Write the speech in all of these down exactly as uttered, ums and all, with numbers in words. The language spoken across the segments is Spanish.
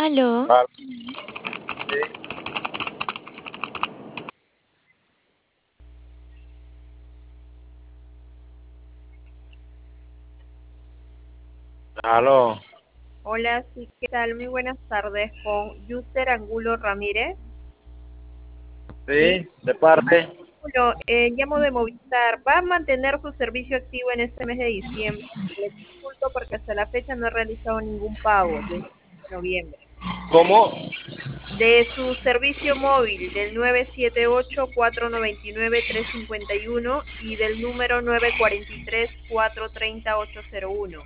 Aló, Ah, sí. Aló, Hola, sí, ¿qué tal? Muy buenas tardes con Yuster Angulo Ramírez. sí, de parte. Bueno, eh, llamo de Movistar. ¿Va a mantener su servicio activo en este mes de diciembre? Le consulto porque hasta la fecha no he realizado ningún pago desde noviembre. ¿Cómo? De su servicio móvil del nueve siete ocho, cuatro nueve nueve, tres cinco uno y del número nueve cuatro tres, cuatro tres cero, ocho cero uno.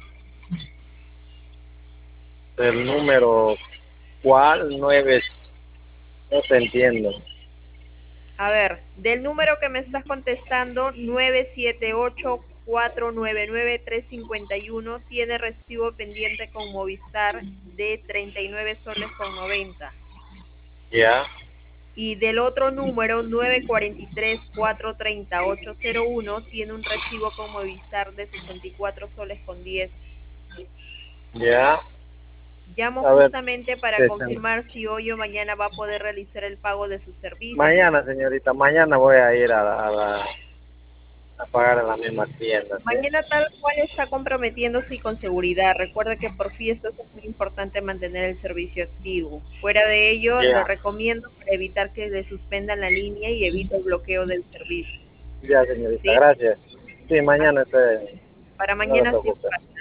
El número, ¿cuál? Nueve, no te entiendo. A ver, del número que me estás contestando, nueve siete ocho, cuatro nueve nueve, tres cinco uno, tiene recibo pendiente con Movistar de treinta y nueve soles con noventa. Ya, Y del otro número, nueve cuatro tres, cuatro tres cero, ocho cero uno, tiene un recibo con Movistar de sesenta y cuatro soles con diez. ya, Llamo a ver, justamente para sesenta. confirmar si hoy o mañana va a poder realizar el pago de su servicio. Mañana, señorita, mañana voy a ir a, la- a, la- a pagar en la misma tienda, ¿sí? Mañana tal cual está comprometiéndose y con seguridad. Recuerda que por fiestas es muy importante mantener el servicio activo. Fuera de ello, le Ya, recomiendo para evitar que le suspendan la línea y evite el bloqueo del servicio. ya, señorita, ¿Sí? gracias. Sí, Así- mañana estoy, Para no se mañana sí. preocupe.